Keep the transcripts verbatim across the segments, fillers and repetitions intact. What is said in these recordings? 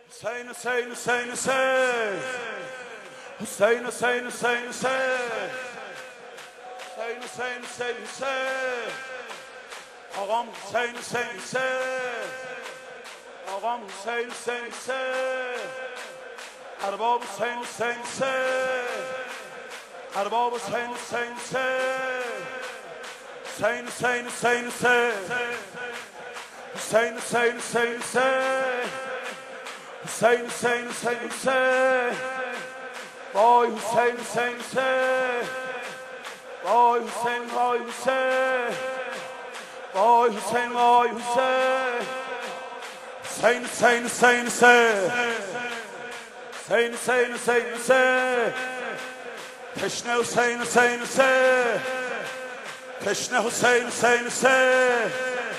Hüseyin, Hüseyin, Hüseyin, Hüseyin. Hüseyin, Hüseyin, Hüseyin, Hüseyin. Hüseyin, Hüseyin, Hüseyin, Hüseyin. Ağam Hüseyin, Hüseyin, Hüseyin. Ağam Hüseyin, Hüseyin, Hüseyin. Erbab Hüseyin, Hüseyin, Hüseyin. Erbab Hüseyin, Hüseyin, Hüseyin. Hüseyin, Hüseyin, Hüseyin, Hüseyin. Hüseyin, Hüseyin, Hüseyin, Hüseyin. Hüseyin, Hüseyin, Hüseyin, Hüseyin. Vay Hüseyin, Hüseyin, Hüseyin. Vay Hüseyin, vay Hüseyin. Vay Hüseyin, vay Hüseyin. Hüseyin, Hüseyin, Hüseyin, Hüseyin. Hüseyin, Hüseyin, Hüseyin, Hüseyin. Teşne Hüseyin, Hüseyin, Hüseyin. Teşne Hüseyin, Hüseyin, Hüseyin.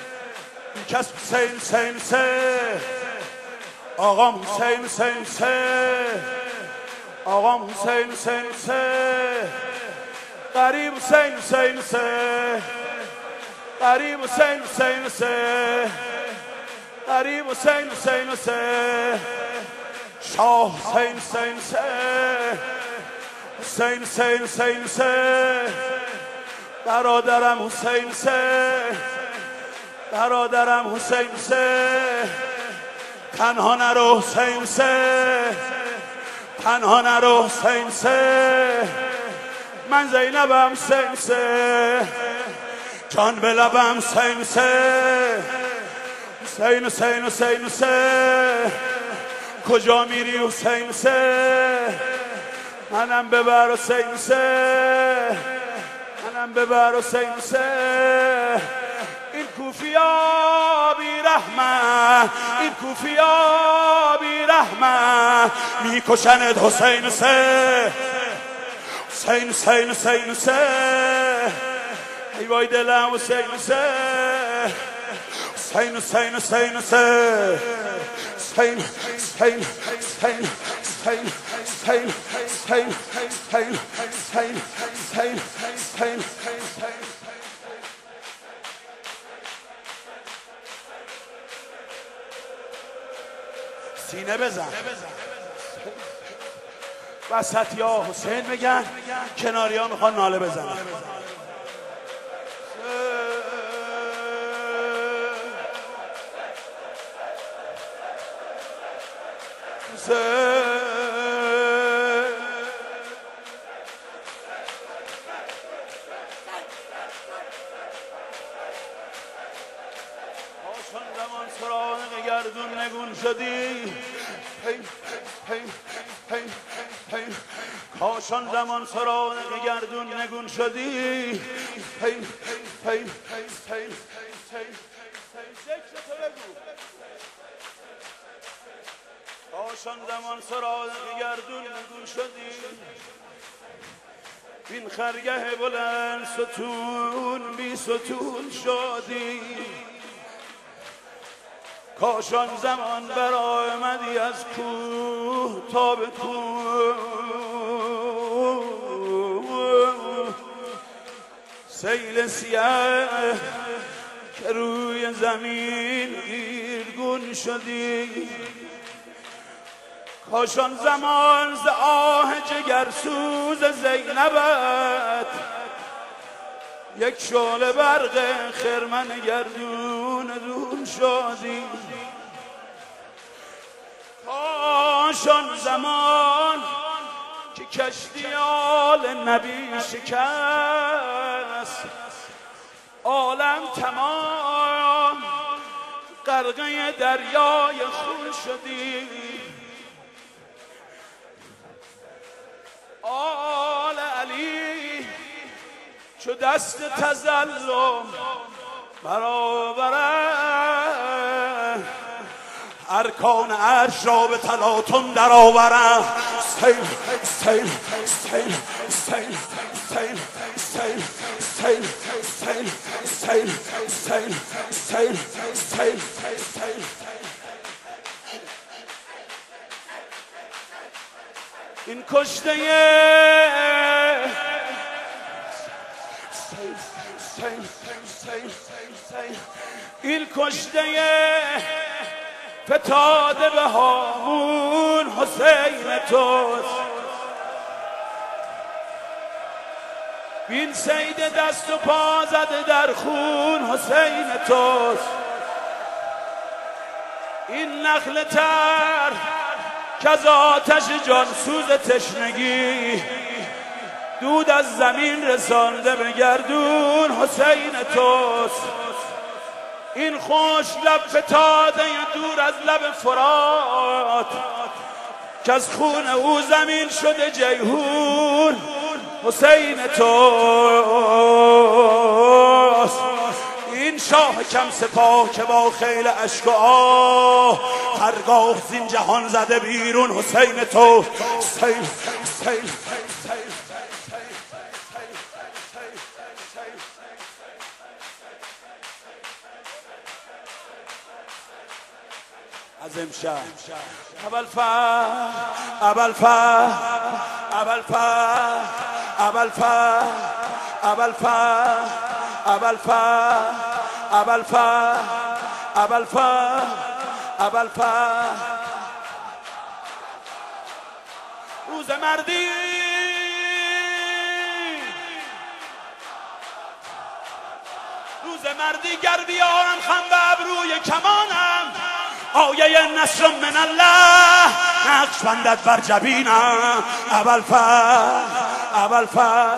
Kes Hüseyin, Hüseyin, Hüseyin. Ağam Hüseyin, Hüseyin, Hüseyin. Ağam Hüseyin, Hüseyin, Hüseyin. Garip Hüseyin, Hüseyin, Hüseyin. Garip Hüseyin, Hüseyin, Hüseyin. Garip Hüseyin, Hüseyin, Hüseyin. Şah Hüseyin, Hüseyin, Hüseyin. Hüseyin, Hüseyin, Hüseyin, Hüseyin. برادرم حسین حسین برادرم حسین حسین تنها نرو حسین حسین تنها نرو حسین حسین من زینبم حسین حسین جان به لبم حسین حسین حسین حسین حسین حسین کجا میری حسین حسین منم ببر حسین حسین منم ببر حسین حسین این کوفیا بی رحمه این کوفیا بی رحمه میکشند حسین حسین حسین حسین حسین حسین ای وای دلم حسین حسین حسین حسین حسین حسین حسین حسین حسین حسین حسین حسین حسین حسین حسین حسین سینه بزن وسط یا حسین بگن کناری ها میخوان ناله بزنن حسین آشان زمان سرانق گردون نگون شدی هی هی هی هی کاشان زمان سرانق گردون نگون شدی هی هی هی هی هی ذکر تو بگو کاشان زمان سرانق گردون نگون شدی این خرگه بلند ستون بی ستون شدی کاشان زمان برآمدی از کوه تا به کوه سیل سیاه که روی زمین گیرگون شدی کاشان زمان ز آه جگرسوز زینبت یک شعله برق خرمن گردون دون شدی کاشان زمان که کشتی آل نبی شکست عالم تمام غرقه دریای خون شدی آل علی چو دست تظلم برآورند ارکان عرش را به تلاطم درآورند حسین حسین حسین حسین حسین حسین حسین حسین حسین حسین حسین حسین حسین این کشته این کشته فتاده به هامون توست. این سید دست و پا زده در خون حسین توست. این نخل تر که از آتش جانسوز تشنگی دود از زمین رسانده به گردون حسین توست. این خوش لب فتاده دور از لب فرات که از خون او زمین شده جیهون حسین توست. این شاه کم سپاه که با خیل اشک و آه هرگاه زین جهان زده بیرون حسین تو. حسین حسین از امشب ابوالفضل ابوالفضل ابوالفضل ابوالفضل ابوالفضل ابوالفضل ابوالفضل ابوالفضل ابوالفضل روز مردی روز مردی گر بیارم خم به ابروی کمانم آیه نصر من الله نقش بندد بر جبینم ابوالفضل ابوالفضل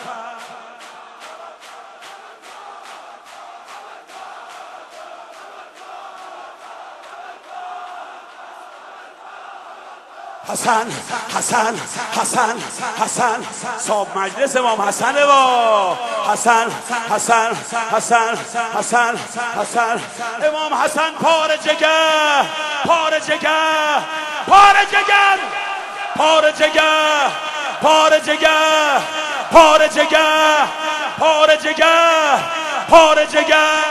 حسن حسن حسن حسن صاحب مجلس امام حسن با حسن حسن حسن حسن حسن امام حسن پار جگر پار جگر پار جگر پار جگر پار جگر پار جگر پار جگر پار جگر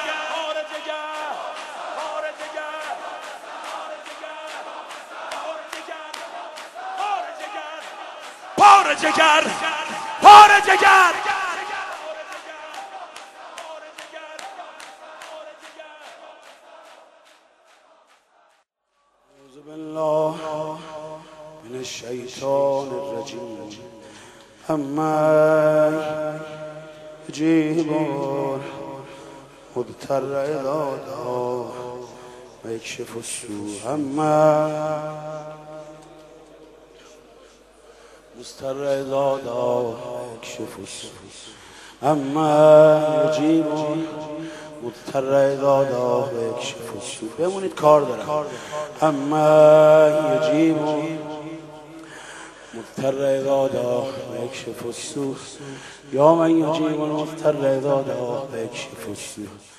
پار جگر پار جگر اعوذ بالله من الشیطان الرجیم اما یجیبون مضطر اذا دعا و یکشف السوء اما مضطر اذا دعا یکشف السوء اما یجیب مضطر اذا دعا و یکشف السوء. بمونید کار دارم. اما یجیب مضطر اذا دعا و یکشف السوء یا من یجیب مضطر اذا دعا و یکشف السوء.